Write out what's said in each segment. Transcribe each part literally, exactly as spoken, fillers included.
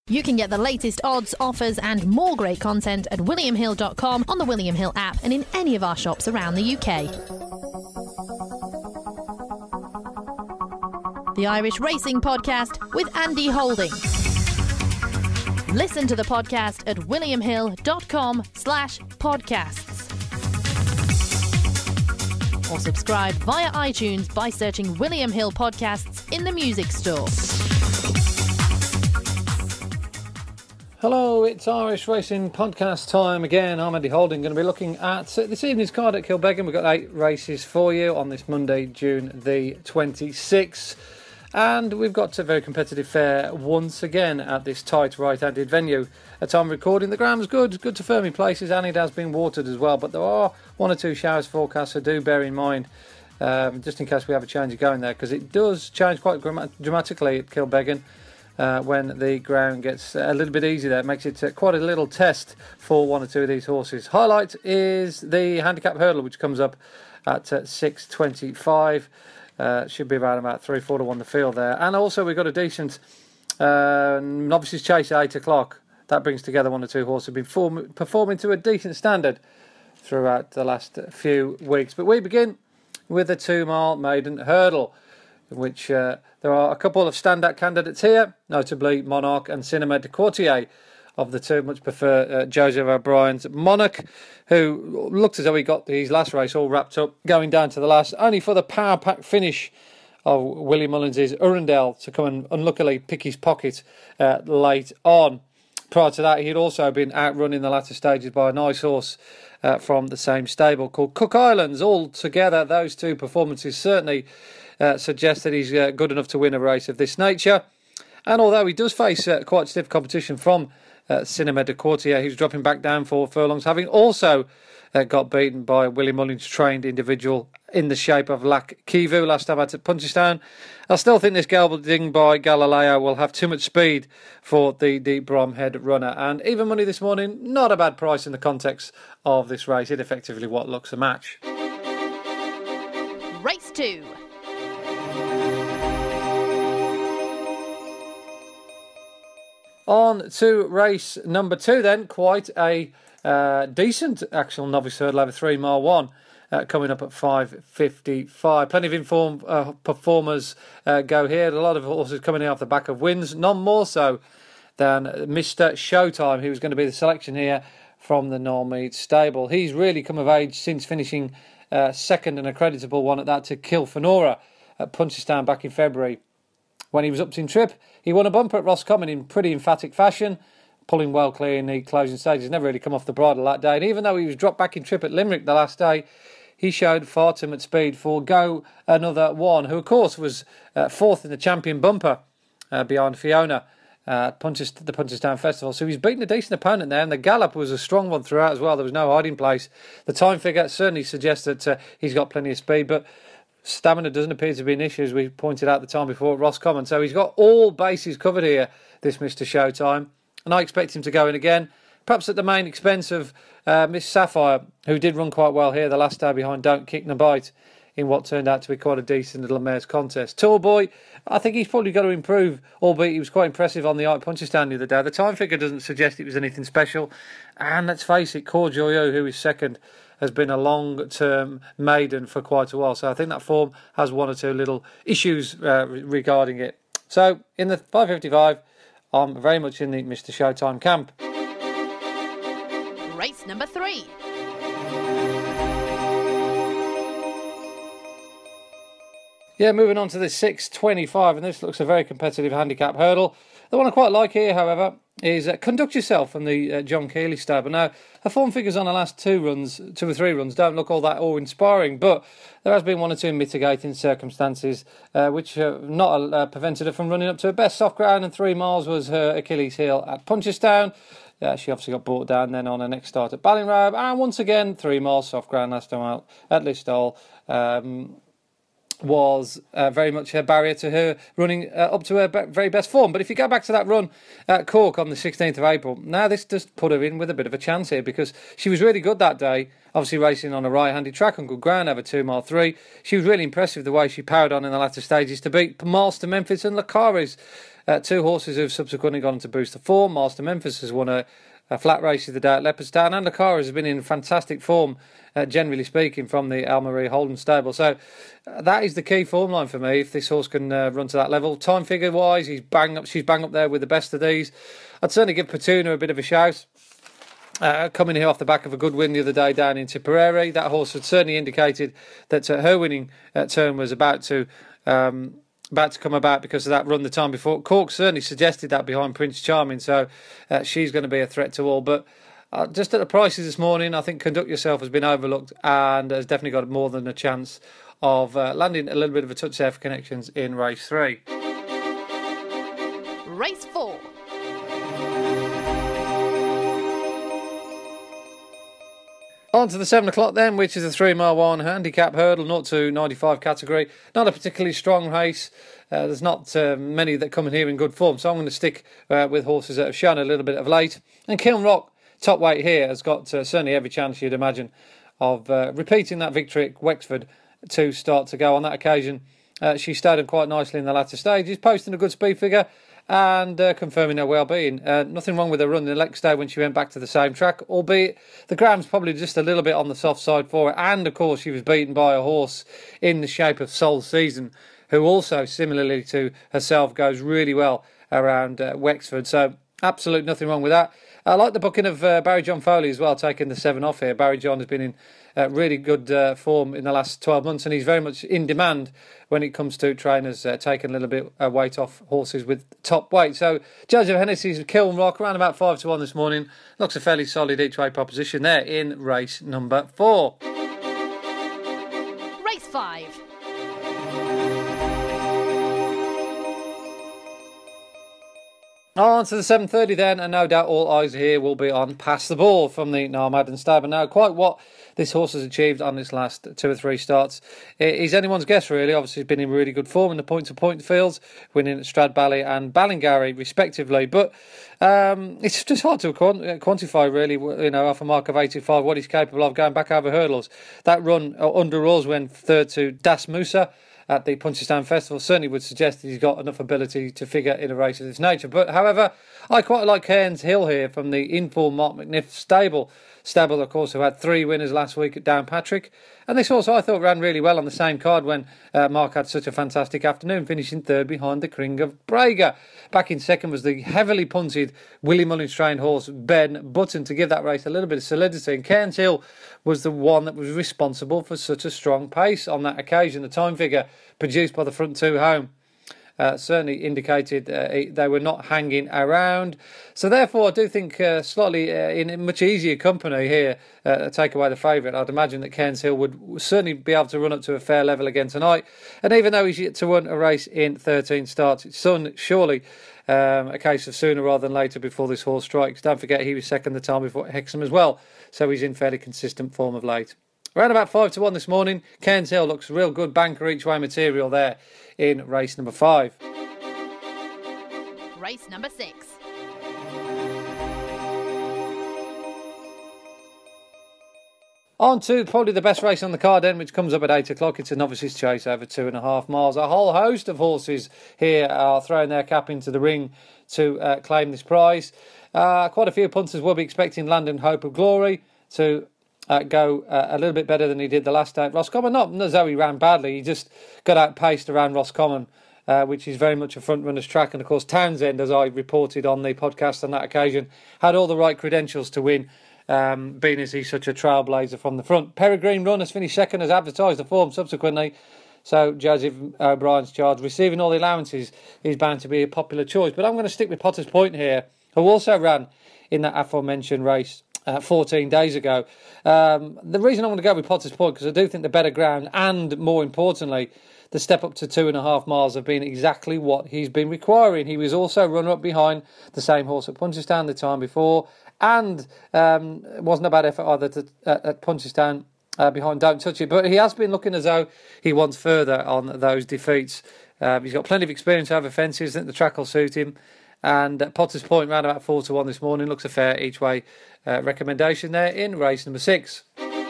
You can get the latest odds, offers and more great content at william hill dot com, on the William Hill app and in any of our shops around the U K. The Irish Racing Podcast with Andy Holding. Listen to the podcast at william hill dot com slash podcasts. Or subscribe via iTunes by searching William Hill Podcasts in the music store. Hello, it's Irish Racing Podcast time again. I'm Andy Holding, going to be looking at this evening's card at Kilbeggan. We've got eight races for you on this Monday, June the twenty-sixth. And we've got a very competitive fair once again at this tight right-handed venue. At time of recording, the ground's good, good to firming places, and it has been watered as well. But there are one or two showers forecast, so do bear in mind, um, just in case we have a change of going there, because it does change quite dramatically at Kilbeggan uh, when the ground gets a little bit easier there. It makes it uh, quite a little test for one or two of these horses. Highlight is the handicap hurdle, which comes up at uh, six twenty-five. Uh, should be around about three, four to one the field there. And also we've got a decent uh, novices chase at eight o'clock. That brings together one or two horses who've been form- performing to a decent standard throughout the last few weeks. But we begin with a two-mile maiden hurdle, in which uh, there are a couple of standout candidates here, notably Monarch and Cinema de Courtier. Of the two, much prefer uh, Joseph O'Brien's Monarch, who looked as though he got his last race all wrapped up, going down to the last, only for the power pack finish of Willie Mullins' Arundel to come and unluckily pick his pocket uh, late on. Prior to that, he had also been outrun in the latter stages by a nice horse uh, from the same stable called Cook Islands. All together, those two performances certainly uh, suggest that he's uh, good enough to win a race of this nature. And although he does face uh, quite stiff competition from Uh, Cinema de Courtier, who's dropping back down for furlongs, having also uh, got beaten by Willie Mullins' trained individual in the shape of Lac Kivu last time out at Punchestown. I still think this gelding by Galileo will have too much speed for the Deep Bromhead runner, and even money this morning, not a bad price in the context of this race. It effectively what looks a match. Race two. On to race number two then, quite a uh, decent actual novice hurdle over three mile one, uh, coming up at five fifty-five. Plenty of informed uh, performers uh, go here. A lot of horses coming in off the back of wins, none more so than Mister Showtime, who's going to be the selection here from the Normead stable. He's really come of age since finishing uh, second and a creditable one at that to Kilfenora at Punchestown back in February. When he was up in trip, he won a bumper at Roscommon in pretty emphatic fashion, pulling well clear in the closing stages. Never really come off the bridle that day. And even though he was dropped back in trip at Limerick the last day, he showed far too much speed for Go Another One, who of course was uh, fourth in the champion bumper uh, behind Fiona uh, at Punches, the Punchestown Festival. So he's beaten a decent opponent there, and the gallop was a strong one throughout as well. There was no hiding place. The time figure certainly suggests that uh, he's got plenty of speed, but stamina doesn't appear to be an issue, as we pointed out the time before at Roscommon. So he's got all bases covered here, this Mister Showtime. And I expect him to go in again, perhaps at the main expense of uh, Miss Sapphire, who did run quite well here the last day behind Don't Kick No Bite in what turned out to be quite a decent little mare's contest. Tourboy, I think he's probably got to improve, albeit he was quite impressive on the Ike Punchestown the other day. The time figure doesn't suggest it was anything special. And let's face it, Core Joyo, who is second, has been a long-term maiden for quite a while. So I think that form has one or two little issues uh, regarding it. So in the five fifty-five, I'm very much in the Mister Showtime camp. Race number three. Yeah, moving on to the six twenty-five, and this looks a very competitive handicap hurdle. The one I quite like here, however, is uh, Conduct Yourself from the uh, John Keeley stable. Now, her form figures on the last two runs, two or three runs, don't look all that awe-inspiring, but there has been one or two mitigating circumstances uh, which have not uh, prevented her from running up to her best. Soft ground and three miles was her Achilles heel at Punchestown. Uh, she obviously got brought down then on her next start at Ballinrobe, and once again, three miles soft ground last time out at Listowel. Um, was uh, very much a barrier to her running uh, up to her be- very best form. But if you go back to that run at Cork on the sixteenth of April, now this does put her in with a bit of a chance here, because she was really good that day, obviously racing on a right-handed track on good ground over two mile three. She was really impressive the way she powered on in the latter stages to beat Marston Memphis and Lacari's uh, two horses who've subsequently gone on to boost the form. Master Memphis has won a, a flat race of the day at Leopardstown, and Akara has been in fantastic form, uh, generally speaking, from the Almarie Holden stable. So uh, that is the key form line for me. If this horse can uh, run to that level, time figure wise, he's bang up. She's bang up there with the best of these. I'd certainly give Petuna a bit of a shout. Uh, coming here off the back of a good win the other day down in Tipperary. That horse had certainly indicated that uh, her winning uh, turn was about to um, about to come about because of that run the time before. Cork certainly suggested that behind Prince Charming, so uh, she's going to be a threat to all. But uh, just at the prices this morning, I think Conduct Yourself has been overlooked and has definitely got more than a chance of uh, landing a little bit of a touch there for Connections in race three. Race four. On to the seven o'clock then, which is a three mile one handicap hurdle, zero to ninety-five category. Not a particularly strong race. Uh, there's not uh, many that come in here in good form, so I'm going to stick uh, with horses that have shown a little bit of late. And Kiln Rock, top weight here, has got uh, certainly every chance, you'd imagine, of uh, repeating that victory at Wexford to start to go. On that occasion, uh, she stayed on quite nicely in the latter stages, posting a good speed figure and uh, confirming her well-being. Uh, nothing wrong with her run the next day when she went back to the same track, albeit the ground's probably just a little bit on the soft side for her. And, of course, she was beaten by a horse in the shape of Soul Season, who also, similarly to herself, goes really well around uh, Wexford. So, absolute nothing wrong with that. I like the booking of uh, Barry John Foley as well, taking the seven off here. Barry John has been in uh, really good uh, form in the last twelve months, and he's very much in demand when it comes to trainers uh, taking a little bit of weight off horses with top weight. So, Judge of Hennessy's Kiln Rock, around about five to one this morning. Looks a fairly solid each-way proposition there in race number four. Race five. On to the seven thirty then, and no doubt all eyes here will be on Pass the Ball from the Narmadden Stable. Now, quite what this horse has achieved on its last two or three starts is anyone's guess, really. Obviously, he's been in really good form in the point-to-point fields, winning at Stradbally and Ballingarry, respectively. But um, it's just hard to quantify, really, you know, off a mark of eighty-five, what he's capable of going back over hurdles. That run under rules when third to Das Musa at the Punchestown Festival certainly would suggest that he's got enough ability to figure in a race of this nature. But, however, I quite like Cairns Hill here from the informed Mark McNiff stable. Stable, of course, who had three winners last week at Downpatrick. And this horse, I thought, ran really well on the same card when uh, Mark had such a fantastic afternoon, finishing third behind the King of Braga. Back in second was the heavily punted Willie Mullins trained horse Ben Button to give that race a little bit of solidity. And Cairns Hill was the one that was responsible for such a strong pace on that occasion. The time figure produced by the front two home Uh, certainly indicated uh, they were not hanging around. So therefore, I do think uh, slightly uh, in much easier company here, uh, take away the favourite. I'd imagine that Cairns Hill would certainly be able to run up to a fair level again tonight. And even though he's yet to win a race in thirteen starts, it's surely um, a case of sooner rather than later before this horse strikes. Don't forget he was second the time before Hexham as well, so he's in fairly consistent form of late. Around about five to one this morning, Cairns Hill looks real good banker each way material there in race number five. Race number six. On to probably the best race on the card then, which comes up at eight o'clock. It's a novice's chase over two and a half miles. A whole host of horses here are throwing their cap into the ring to uh, claim this prize. Uh, quite a few punters will be expecting Landon Hope of Glory to Uh, go uh, a little bit better than he did the last day at Roscommon. Not as though he ran badly, he just got outpaced around Roscommon, uh, which is very much a front runner's track. And of course, Townsend, as I reported on the podcast on that occasion, had all the right credentials to win, um, being as he's such a trailblazer from the front. Peregrine Run has finished second, has advertised the form subsequently. So Joseph O'Brien's charge, receiving all the allowances, is bound to be a popular choice. But I'm going to stick with Potter's Point here, who also ran in that aforementioned race Uh, fourteen days ago. Um, the reason I want to go with Potter's Point, because I do think the better ground and, more importantly, the step up to two and a half miles have been exactly what he's been requiring. He was also runner-up behind the same horse at Punchestown the time before, and um, it wasn't a bad effort either to, uh, at Punchestown uh, behind Don't Touch It, but he has been looking as though he wants further on those defeats. Uh, he's got plenty of experience over fences. I think the track will suit him. And uh, Potter's Point, round about four to one this morning, looks a fair each way uh, recommendation there in race number six.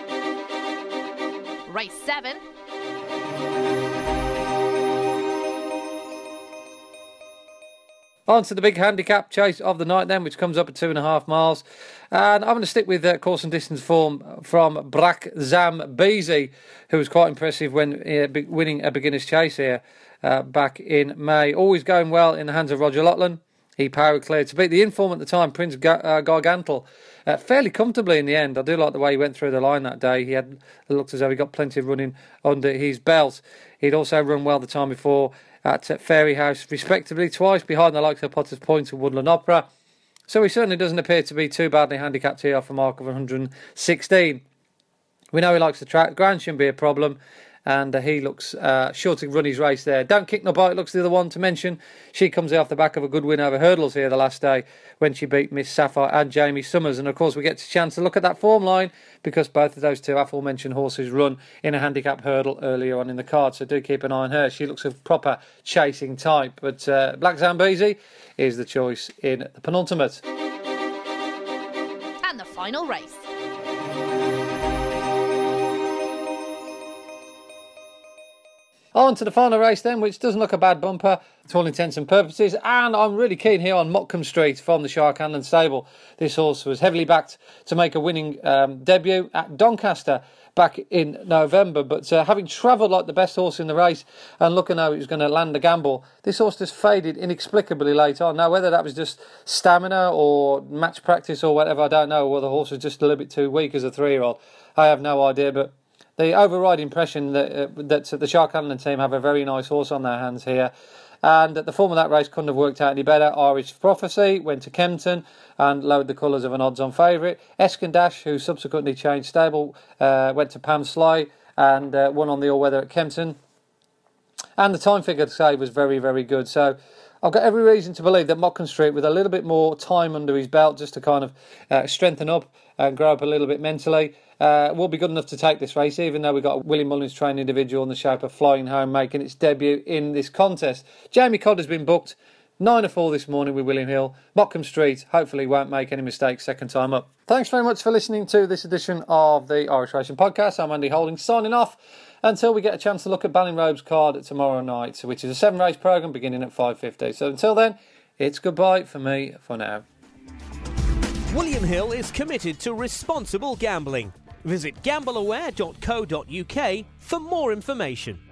Race seven. On to the big handicap chase of the night then, which comes up at two and a half miles. And I'm going to stick with uh, course and distance form from Brak Zambezi, who was quite impressive when uh, be- winning a beginner's chase here uh, back in May. Always going well in the hands of Roger Lachlan. He powered clear to beat the inform at the time, Prince Ga- uh, Gargantel, uh, fairly comfortably in the end. I do like the way he went through the line that day. He had it looked as though he got plenty of running under his belt. He'd also run well the time before at uh, Fairyhouse, respectively, twice behind the likes of Potter's Point and Woodland Opera. So he certainly doesn't appear to be too badly handicapped here off a mark of one hundred sixteen. We know he likes the track. Ground shouldn't be a problem. And uh, he looks uh, sure to run his race there. Don't Kick No Bite looks the other one to mention. She comes off the back of a good win over hurdles here the last day when she beat Miss Sapphire and Jamie Summers. And of course we get a chance to look at that form line because both of those two aforementioned horses run in a handicap hurdle earlier on in the card. So do keep an eye on her. She looks a proper chasing type. But uh, Brak Zambezi is the choice in the penultimate. And the final race. On to the final race then, which doesn't look a bad bumper to all intents and purposes. And I'm really keen here on Mottcombe Street from the Shark Hanlon stable. This horse was heavily backed to make a winning um, debut at Doncaster back in November. But uh, having travelled like the best horse in the race and looking how he was going to land the gamble, this horse just faded inexplicably late on. Now, whether that was just stamina or match practice or whatever, I don't know. Or the horse was just a little bit too weak as a three-year-old. I have no idea, but the overriding impression that uh, that the Shark Hanlon team have a very nice horse on their hands here. And the form of that race couldn't have worked out any better. Irish Prophecy went to Kempton and lowered the colours of an odds-on favourite. Escondash, who subsequently changed stable, uh, went to Pam Sly and uh, won on the all-weather at Kempton. And the time figure to say was very, very good. So I've got every reason to believe that Mottcombe Street, with a little bit more time under his belt, just to kind of uh, strengthen up and grow up a little bit mentally, uh, will be good enough to take this race, even though we've got a Willie Mullins trained individual in the shape of Flying Home making its debut in this contest. Jamie Codd has been booked nine to four this morning with William Hill. Mottcombe Street hopefully won't make any mistakes second time up. Thanks very much for listening to this edition of the Irish Racing Podcast. I'm Andy Holding, signing off until we get a chance to look at Ballinrobe's card tomorrow night, which is a seven race programme beginning at five fifty. So until then, it's goodbye for me for now. William Hill is committed to responsible gambling. Visit gamble aware dot co dot uk for more information.